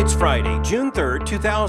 It's Friday, June 3rd,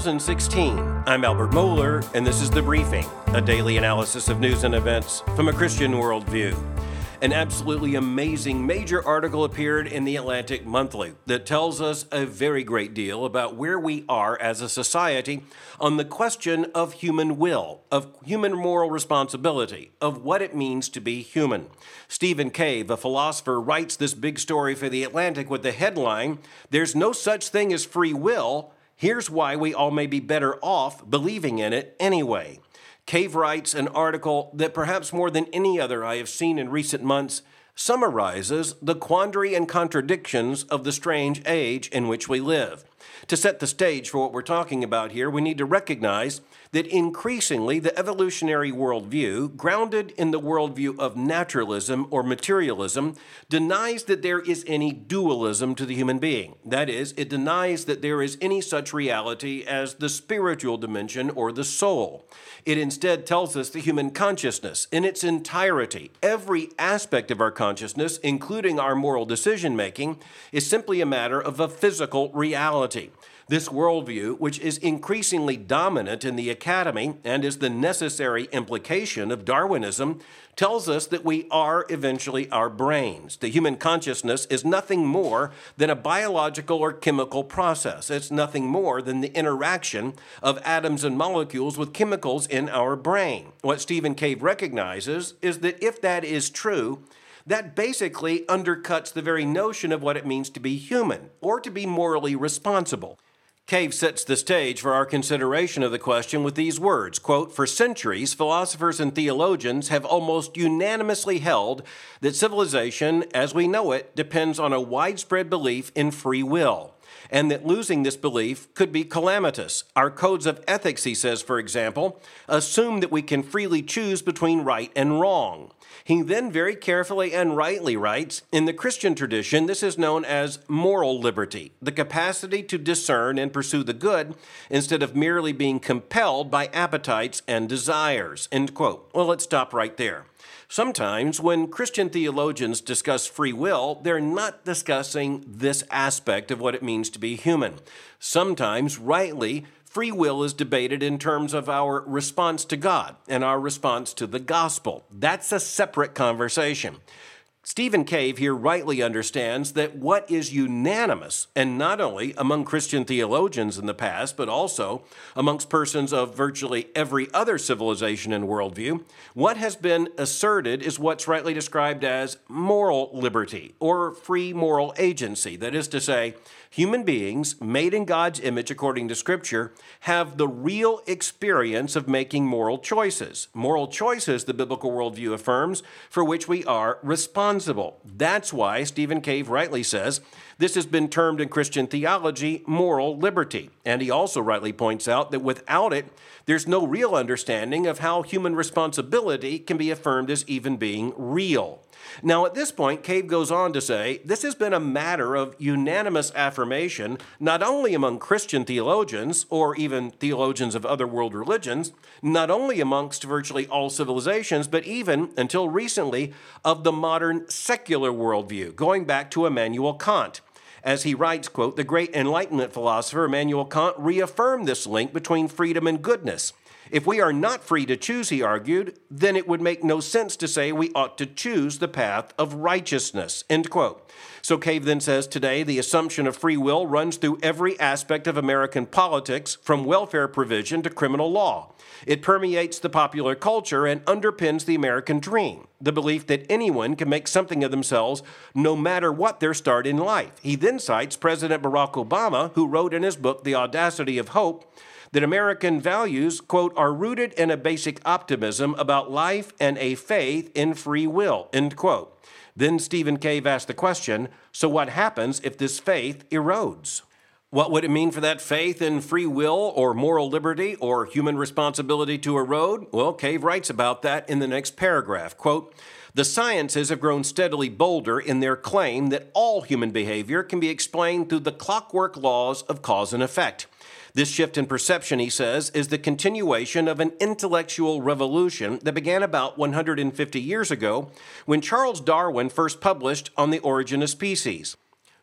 2016. I'm Albert Mohler, and this is The Briefing, a daily analysis of news and events from a Christian worldview. An absolutely amazing major article appeared in the Atlantic Monthly that tells us a very great deal about where we are as a society on the question of human will, of human moral responsibility, of what it means to be human. Stephen Cave, a philosopher, writes this big story for the Atlantic with the headline, "There's no such thing as free will. Here's why we all may be better off believing in it anyway." Cave writes an article that perhaps more than any other I have seen in recent months summarizes the quandary and contradictions of the strange age in which we live. To set the stage for what we're talking about here, we need to recognize that increasingly the evolutionary worldview, grounded in the worldview of naturalism or materialism, denies that there is any dualism to the human being. That is, it denies that there is any such reality as the spiritual dimension or the soul. It instead tells us the human consciousness in its entirety, every aspect of our consciousness, including our moral decision-making, is simply a matter of a physical reality. This worldview, which is increasingly dominant in the academy and is the necessary implication of Darwinism, tells us that we are eventually our brains. The human consciousness is nothing more than a biological or chemical process. It's nothing more than the interaction of atoms and molecules with chemicals in our brain. What Stephen Cave recognizes is that if that is true, that basically undercuts the very notion of what it means to be human or to be morally responsible. Cave sets the stage for our consideration of the question with these words, quote, "For centuries, philosophers and theologians have almost unanimously held that civilization, as we know it, depends on a widespread belief in free will, and that losing this belief could be calamitous. Our codes of ethics," he says, for example, "assume that we can freely choose between right and wrong." He then very carefully and rightly writes, "In the Christian tradition, this is known as moral liberty, the capacity to discern and pursue the good instead of merely being compelled by appetites and desires." End quote. Well, let's stop right there. Sometimes when Christian theologians discuss free will, they're not discussing this aspect of what it means to be human. Sometimes, rightly, free will is debated in terms of our response to God and our response to the gospel. That's a separate conversation. Stephen Cave here rightly understands that what is unanimous, and not only among Christian theologians in the past, but also amongst persons of virtually every other civilization and worldview, what has been asserted is what's rightly described as moral liberty or free moral agency. That is to say, human beings made in God's image according to Scripture have the real experience of making moral choices. Moral choices, the biblical worldview affirms, for which we are responsible. That's why Stephen Cave rightly says this has been termed in Christian theology moral liberty. And he also rightly points out that without it, there's no real understanding of how human responsibility can be affirmed as even being real. Now, at this point, Cave goes on to say, this has been a matter of unanimous affirmation, not only among Christian theologians, or even theologians of other world religions, not only amongst virtually all civilizations, but even, until recently, of the modern secular worldview, going back to Immanuel Kant. As he writes, quote, "The great Enlightenment philosopher Immanuel Kant reaffirmed this link between freedom and goodness. If we are not free to choose," he argued, "then it would make no sense to say we ought to choose the path of righteousness." End quote. So Cave then says today the assumption of free will runs through every aspect of American politics, from welfare provision to criminal law. It permeates the popular culture and underpins the American dream, the belief that anyone can make something of themselves no matter what their start in life. He then cites President Barack Obama, who wrote in his book, The Audacity of Hope, that American values, quote, "are rooted in a basic optimism about life and a faith in free will," end quote. Then Stephen Cave asked the question, so what happens if this faith erodes? What would it mean for that faith in free will or moral liberty or human responsibility to erode? Well, Cave writes about that in the next paragraph, quote, "The sciences have grown steadily bolder in their claim that all human behavior can be explained through the clockwork laws of cause and effect. This shift in perception, he says, is the continuation of an intellectual revolution that began about 150 years ago when Charles Darwin first published On the Origin of Species.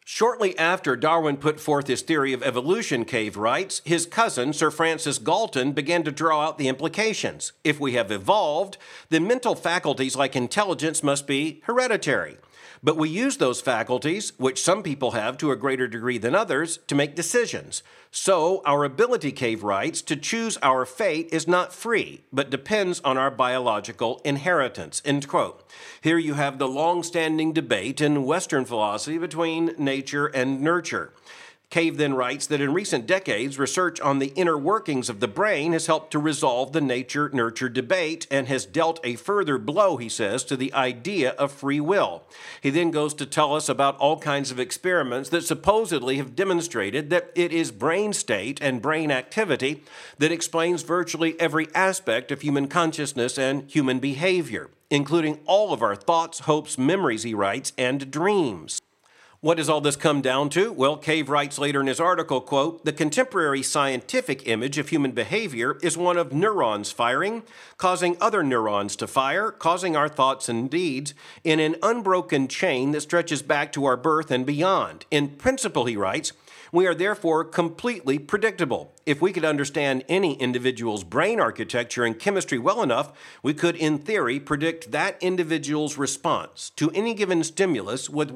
Shortly after Darwin put forth his theory of evolution, Cave writes, his cousin, Sir Francis Galton, began to draw out the implications. If we have evolved, then mental faculties like intelligence must be hereditary. But we use those faculties, which some people have to a greater degree than others, to make decisions. So, our ability, Cave writes, to choose our fate is not free, but depends on our biological inheritance. End quote. Here you have the long-standing debate in Western philosophy between nature and nurture. Cave then writes that in recent decades, research on the inner workings of the brain has helped to resolve the nature-nurture debate and has dealt a further blow, he says, to the idea of free will. He then goes to tell us about all kinds of experiments that supposedly have demonstrated that it is brain state and brain activity that explains virtually every aspect of human consciousness and human behavior, including all of our thoughts, hopes, memories, he writes, and dreams. What does all this come down to? Well, Cave writes later in his article, quote, "The contemporary scientific image of human behavior is one of neurons firing, causing other neurons to fire, causing our thoughts and deeds in an unbroken chain that stretches back to our birth and beyond. In principle," he writes, "we are therefore completely predictable. If we could understand any individual's brain architecture and chemistry well enough, we could, in theory, predict that individual's response to any given stimulus with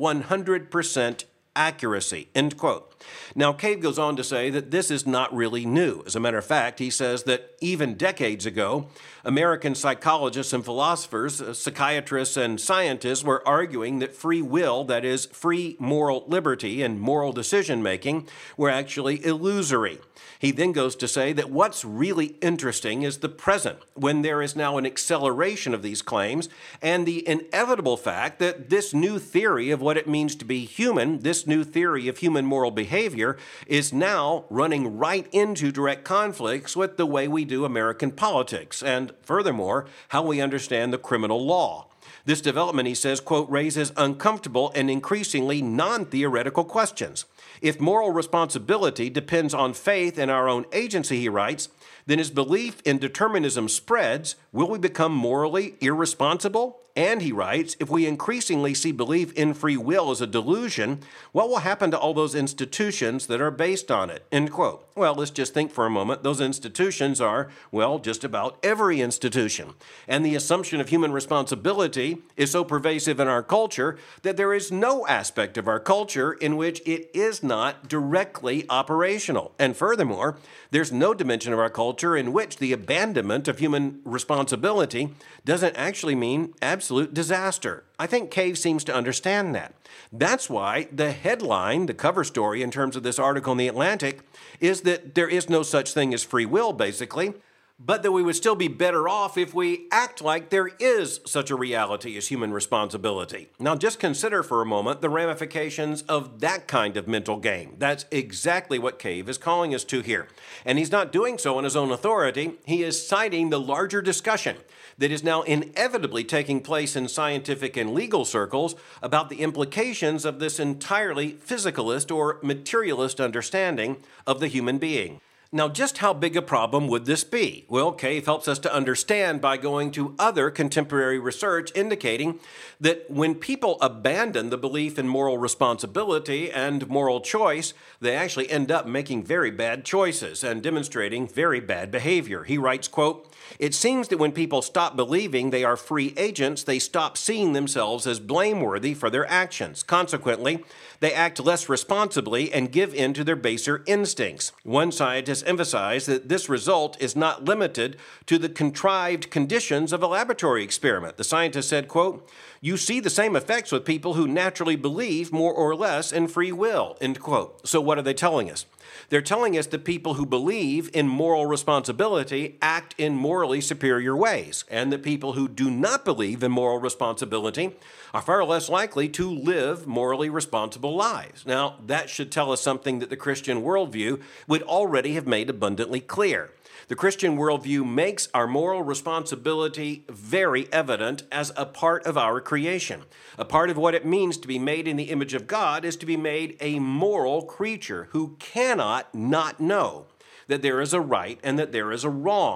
100% accuracy." End quote. Now, Cave goes on to say that this is not really new. As a matter of fact, he says that even decades ago, American psychologists and philosophers, psychiatrists and scientists were arguing that free will, that is, free moral liberty and moral decision-making, were actually illusory. He then goes to say that what's really interesting is the present, when there is now an acceleration of these claims and the inevitable fact that this new theory of what it means to be human, this new theory of human moral behavior, is now running right into direct conflicts with the way we do American politics and, furthermore, how we understand the criminal law. This development, he says, quote, "raises uncomfortable and increasingly non-theoretical questions. If moral responsibility depends on faith in our own agency," he writes, "then as belief in determinism spreads, will we become morally irresponsible? And," he writes, "if we increasingly see belief in free will as a delusion, what will happen to all those institutions that are based on it?" End quote. Well, let's just think for a moment. Those institutions are, well, just about every institution. And the assumption of human responsibility is so pervasive in our culture that there is no aspect of our culture in which it is not directly operational. And furthermore, there's no dimension of our culture in which the abandonment of human responsibility doesn't actually mean absolute disaster. I think Cave seems to understand that. That's why the headline, the cover story in terms of this article in The Atlantic, is that there is no such thing as free will, basically, but that we would still be better off if we act like there is such a reality as human responsibility. Now, just consider for a moment the ramifications of that kind of mental game. That's exactly what Cave is calling us to here. And he's not doing so on his own authority. He is citing the larger discussion that is now inevitably taking place in scientific and legal circles about the implications of this entirely physicalist or materialist understanding of the human being. Now, just how big a problem would this be? Well, Cave helps us to understand by going to other contemporary research indicating that when people abandon the belief in moral responsibility and moral choice, they actually end up making very bad choices and demonstrating very bad behavior. He writes, quote, "It seems that when people stop believing they are free agents, they stop seeing themselves as blameworthy for their actions. Consequently, they act less responsibly and give in to their baser instincts." One scientist emphasized that this result is not limited to the contrived conditions of a laboratory experiment. The scientist said, quote, "You see the same effects with people who naturally believe more or less in free will," end quote. So what are they telling us? They're telling us that people who believe in moral responsibility act in morally superior ways, and that people who do not believe in moral responsibility are far less likely to live morally responsible lives. Now, that should tell us something that the Christian worldview would already have made abundantly clear. The Christian worldview makes our moral responsibility very evident as a part of our creation. A part of what it means to be made in the image of God is to be made a moral creature who cannot not know that there is a right and that there is a wrong.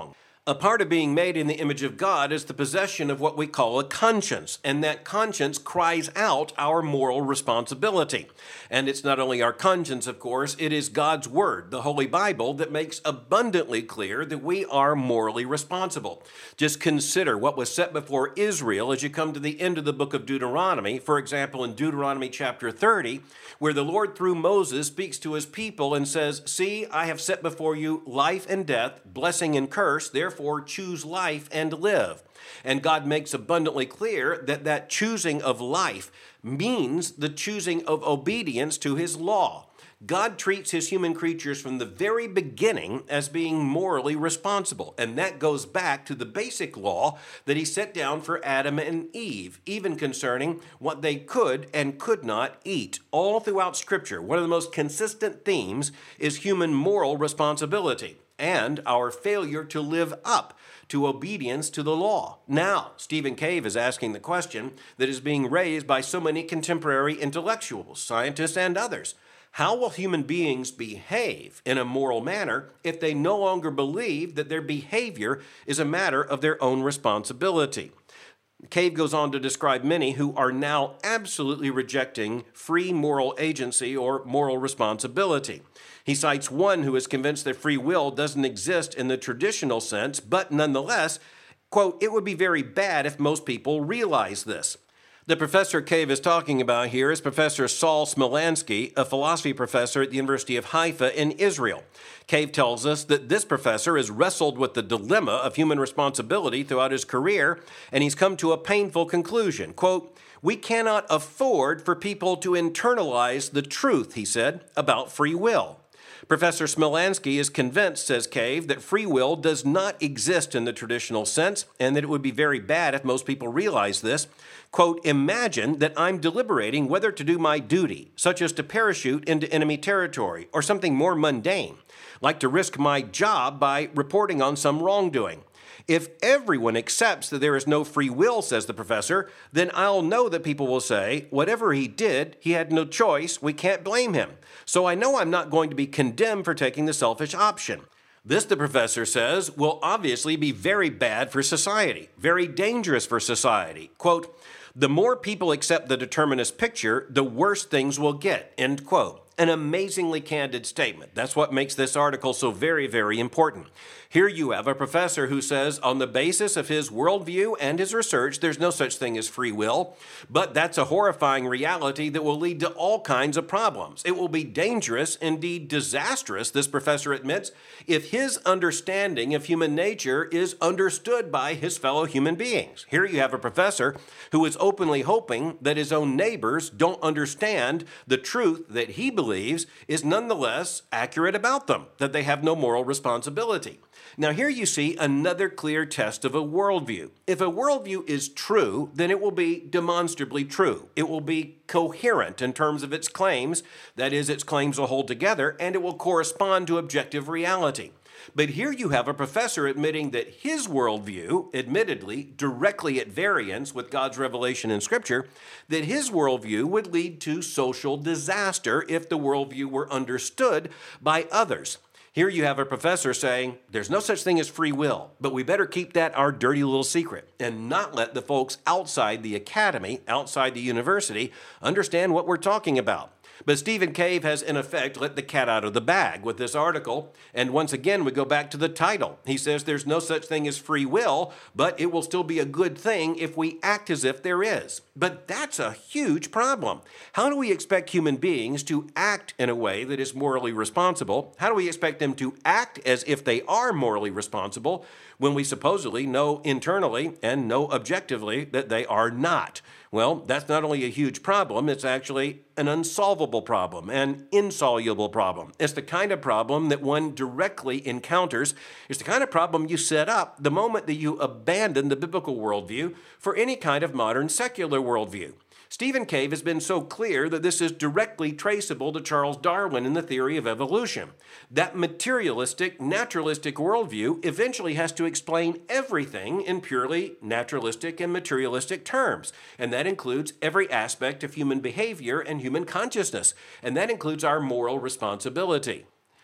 A part of being made in the image of God is the possession of what we call a conscience, and that conscience cries out our moral responsibility. And it's not only our conscience, of course, it is God's Word, the Holy Bible, that makes abundantly clear that we are morally responsible. Just consider what was set before Israel as you come to the end of the book of Deuteronomy. For example, in Deuteronomy chapter 30, where the Lord through Moses speaks to his people and says, "See, I have set before you life and death, blessing and curse, therefore choose life and live." And God makes abundantly clear that that choosing of life means the choosing of obedience to his law. God treats his human creatures from the very beginning as being morally responsible. And that goes back to the basic law that he set down for Adam and Eve, even concerning what they could and could not eat. All throughout Scripture, one of the most consistent themes is human moral responsibility and our failure to live up to obedience to the law. Now, Stephen Cave is asking the question that is being raised by so many contemporary intellectuals, scientists, and others. How will human beings behave in a moral manner if they no longer believe that their behavior is a matter of their own responsibility? Cave goes on to describe many who are now absolutely rejecting free moral agency or moral responsibility. He cites one who is convinced that free will doesn't exist in the traditional sense, but nonetheless, quote, "It would be very bad if most people realize this." The professor Cave is talking about here is Professor Saul Smilansky, a philosophy professor at the University of Haifa in Israel. Cave tells us that this professor has wrestled with the dilemma of human responsibility throughout his career, and he's come to a painful conclusion. Quote, "We cannot afford for people to internalize the truth," he said, "about free will." Professor Smilansky is convinced, says Cave, that free will does not exist in the traditional sense and that it would be very bad if most people realize this. Quote, "Imagine that I'm deliberating whether to do my duty, such as to parachute into enemy territory, or something more mundane, like to risk my job by reporting on some wrongdoing. If everyone accepts that there is no free will," says the professor, "then I'll know that people will say, whatever he did, he had no choice, we can't blame him. So I know I'm not going to be condemned for taking the selfish option." This, the professor says, will obviously be very bad for society, very dangerous for society. Quote, "The more people accept the determinist picture, the worse things will get," end quote. An amazingly candid statement. That's what makes this article so very, very important. Here you have a professor who says, on the basis of his worldview and his research, there's no such thing as free will, but that's a horrifying reality that will lead to all kinds of problems. It will be dangerous, indeed disastrous, this professor admits, if his understanding of human nature is understood by his fellow human beings. Here you have a professor who is openly hoping that his own neighbors don't understand the truth that he believes is nonetheless accurate about them, that they have no moral responsibility. Now here you see another clear test of a worldview. If a worldview is true, then it will be demonstrably true. It will be coherent in terms of its claims, that is, its claims will hold together, and it will correspond to objective reality. But here you have a professor admitting that his worldview, admittedly directly at variance with God's revelation in Scripture, that his worldview would lead to social disaster if the worldview were understood by others. Here you have a professor saying, there's no such thing as free will, but we better keep that our dirty little secret and not let the folks outside the academy, outside the university, understand what we're talking about. But Stephen Cave has, in effect, let the cat out of the bag with this article. And once again, we go back to the title. He says there's no such thing as free will, but it will still be a good thing if we act as if there is. But that's a huge problem. How do we expect human beings to act in a way that is morally responsible? How do we expect them to act as if they are morally responsible when we supposedly know internally and know objectively that they are not? Well, that's not only a huge problem, it's actually an unsolvable problem, an insoluble problem. It's the kind of problem that one directly encounters. It's the kind of problem you set up the moment that you abandon the biblical worldview for any kind of modern secular worldview. Stephen Cave has been so clear that this is directly traceable to Charles Darwin and the theory of evolution. That materialistic, naturalistic worldview eventually has to explain everything in purely naturalistic and materialistic terms. And that includes every aspect of human behavior and human consciousness. And that includes our moral responsibility.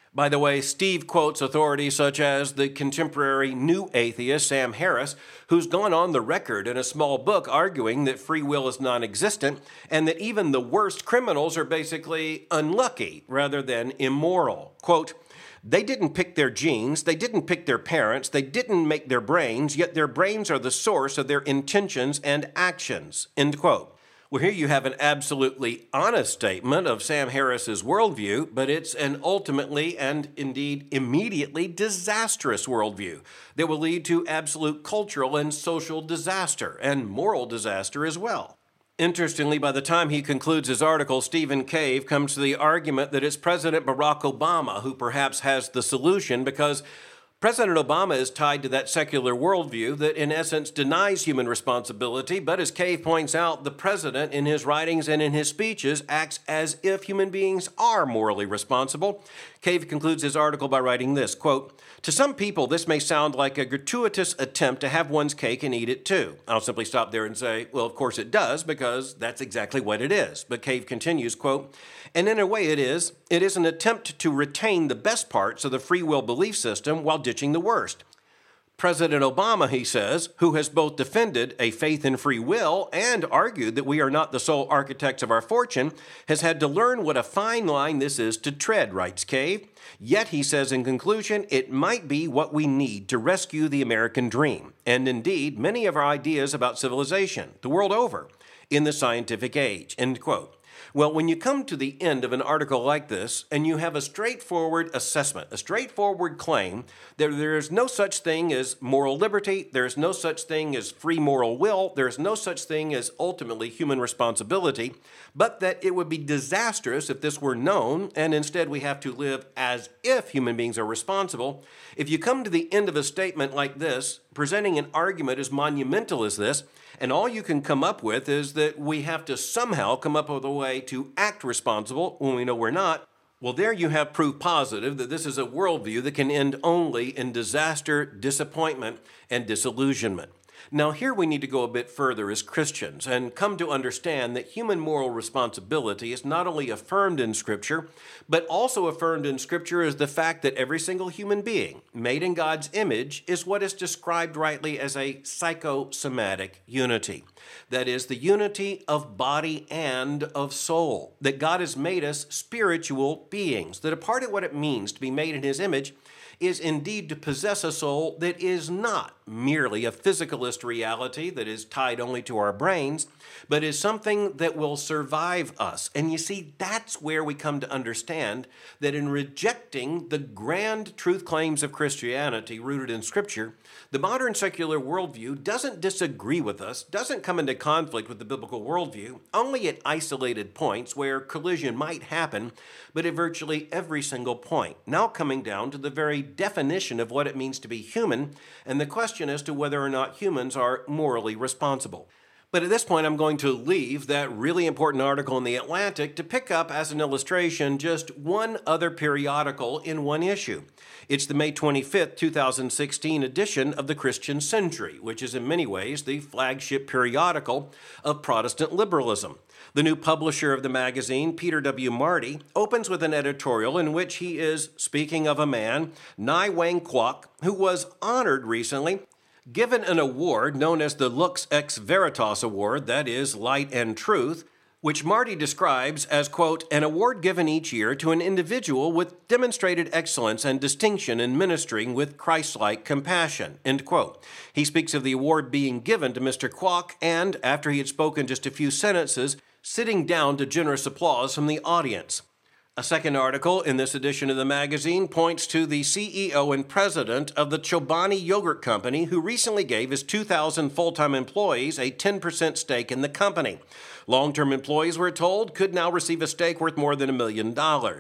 By the way, Steve quotes authorities such as the contemporary new atheist Sam Harris, who's gone on the record in a small book arguing that free will is non-existent and that even the worst criminals are basically unlucky rather than immoral. Quote, "They didn't pick their genes, they didn't pick their parents, they didn't make their brains, yet their brains are the source of their intentions and actions." End quote. Well, here you have an absolutely honest statement of Sam Harris's worldview, but it's an ultimately and indeed immediately disastrous worldview that will lead to absolute cultural and social disaster and moral disaster as well. Interestingly, by the time he concludes his article, Stephen Cave comes to the argument that it's President Barack Obama who perhaps has the solution because President Obama is tied to that secular worldview that in essence denies human responsibility, but as Cave points out, the president in his writings and in his speeches acts as if human beings are morally responsible. Cave concludes his article by writing this, quote, "To some people, this may sound like a gratuitous attempt to have one's cake and eat it too." I'll simply stop there and say, well, of course it does, because that's exactly what it is. But Cave continues, quote, "And in a way it is an attempt to retain the best parts of the free will belief system while ditching the worst. President Obama," he says, "who has both defended a faith in free will and argued that we are not the sole architects of our fortune, has had to learn what a fine line this is to tread," writes Cave. "Yet," he says in conclusion, "it might be what we need to rescue the American dream, and indeed many of our ideas about civilization, the world over, in the scientific age," end quote. Well, when you come to the end of an article like this and you have a straightforward assessment, a straightforward claim that there is no such thing as moral liberty, there is no such thing as free moral will, there is no such thing as ultimately human responsibility, but that it would be disastrous if this were known and instead we have to live as if human beings are responsible. If you come to the end of a statement like this, presenting an argument as monumental as this, and all you can come up with is that we have to somehow come up with a way to act responsible when we know we're not, well, there you have proof positive that this is a worldview that can end only in disaster, disappointment, and disillusionment. Now, here we need to go a bit further as Christians and come to understand that human moral responsibility is not only affirmed in Scripture, but also affirmed in Scripture is the fact that every single human being made in God's image is what is described rightly as a psychosomatic unity. That is, the unity of body and of soul. That God has made us spiritual beings. That a part of what it means to be made in His image is indeed to possess a soul that is not merely a physicalist reality that is tied only to our brains, but is something that will survive us. And you see, that's where we come to understand that in rejecting the grand truth claims of Christianity rooted in Scripture, the modern secular worldview doesn't disagree with us, doesn't come into conflict with the biblical worldview, only at isolated points where collision might happen, but at virtually every single point. Now coming down to the very definition of what it means to be human, and the question as to whether or not humans are morally responsible. But at this point, I'm going to leave that really important article in The Atlantic to pick up as an illustration just one other periodical in one issue. It's the May 25th, 2016 edition of the Christian Century, which is in many ways the flagship periodical of Protestant liberalism. The new publisher of the magazine, Peter W. Marty, opens with an editorial in which he is speaking of a man, Nai Wang Kwok, who was honored recently, given an award known as the Lux Ex Veritas Award, that is, Light and Truth, which Marty describes as, quote, an award given each year to an individual with demonstrated excellence and distinction in ministering with Christ-like compassion, end quote. He speaks of the award being given to Mr. Kwok and, after he had spoken just a few sentences, sitting down to generous applause from the audience. A second article in this edition of the magazine points to the CEO and president of the Chobani Yogurt Company, who recently gave his 2,000 full-time employees a 10% stake in the company. Long-term employees, we're told, could now receive a stake worth more than $1 million.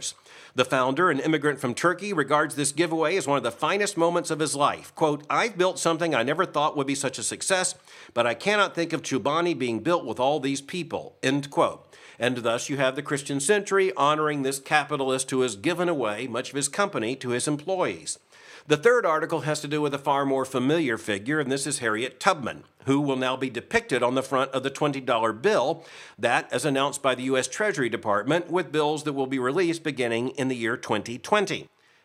The founder, an immigrant from Turkey, regards this giveaway as one of the finest moments of his life. Quote, I've built something I never thought would be such a success, but I cannot think of Chobani being built with all these people, end quote. And thus you have the Christian Century honoring this capitalist who has given away much of his company to his employees. The third article has to do with a far more familiar figure, and this is Harriet Tubman, who will now be depicted on the front of the $20 bill, that as announced by the U.S. Treasury Department, with bills that will be released beginning in the year 2020.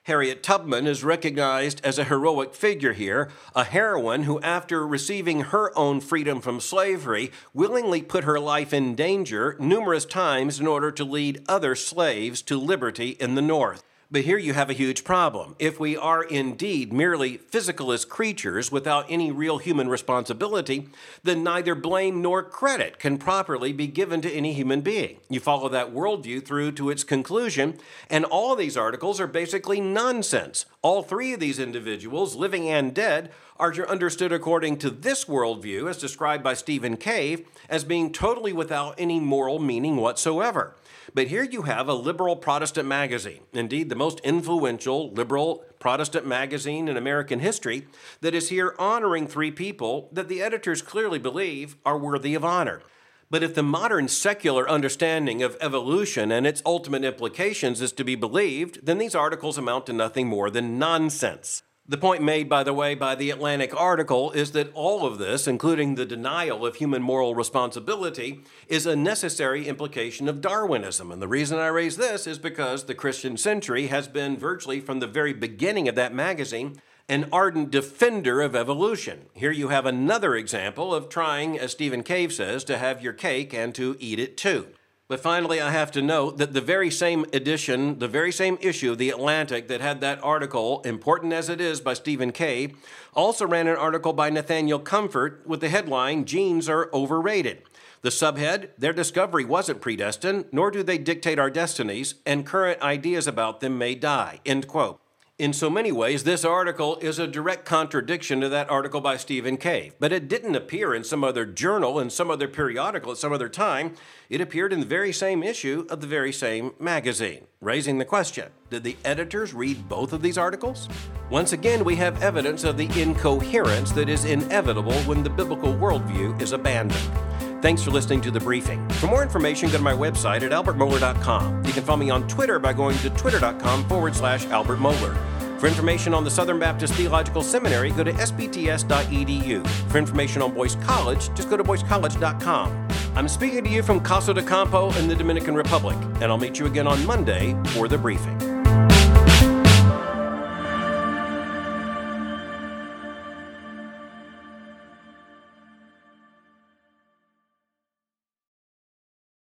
Harriet Tubman is recognized as a heroic figure here, a heroine who, after receiving her own freedom from slavery, willingly put her life in danger numerous times in order to lead other slaves to liberty in the North. But here you have a huge problem. If we are indeed merely physicalist creatures without any real human responsibility, then neither blame nor credit can properly be given to any human being. You follow that worldview through to its conclusion, and all of these articles are basically nonsense. All three of these individuals, living and dead, are understood according to this worldview, as described by Stephen Cave, as being totally without any moral meaning whatsoever. But here you have a liberal Protestant magazine, indeed the most influential liberal Protestant magazine in American history, that is here honoring three people that the editors clearly believe are worthy of honor. But if the modern secular understanding of evolution and its ultimate implications is to be believed, then these articles amount to nothing more than nonsense. The point made, by the way, by the Atlantic article is that all of this, including the denial of human moral responsibility, is a necessary implication of Darwinism. And the reason I raise this is because the Christian Century has been virtually from the very beginning of that magazine an ardent defender of evolution. Here you have another example of trying, as Stephen Cave says, to have your cake and to eat it too. But finally, I have to note that the very same edition, the very same issue of The Atlantic that had that article, important as it is, by Stephen Cave, also ran an article by Nathaniel Comfort with the headline, "Genes Are Overrated." The subhead, "Their discovery wasn't predestined, nor do they dictate our destinies, and current ideas about them may die," end quote. In so many ways, this article is a direct contradiction to that article by Stephen Cave. But it didn't appear in some other journal, in some other periodical, at some other time. It appeared in the very same issue of the very same magazine, raising the question, did the editors read both of these articles? Once again, we have evidence of the incoherence that is inevitable when the biblical worldview is abandoned. Thanks for listening to The Briefing. For more information, go to my website at albertmohler.com. You can follow me on Twitter by going to twitter.com/Albert Mohler. For information on the Southern Baptist Theological Seminary, go to sbts.edu. For information on Boyce College, just go to boycecollege.com. I'm speaking to you from Casa de Campo in the Dominican Republic, and I'll meet you again on Monday for The Briefing.